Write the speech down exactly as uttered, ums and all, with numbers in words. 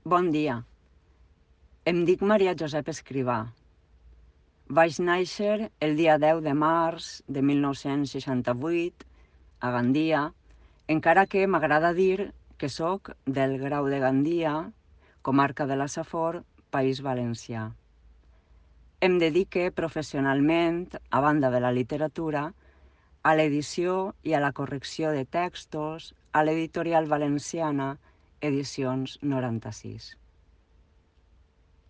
Bon dia. Em dic Maria Josep Escrivà. Vaig néixer el dia deu de març de mil nou-cents seixanta-vuit a Gandia, encara que m'agrada dir que sóc del Grau de Gandia, comarca de la Safor, País Valencià. Em dedique professionalment, a banda de la literatura, a l'edició i a la correcció de textos a l'editorial valenciana Edicions noranta-sis.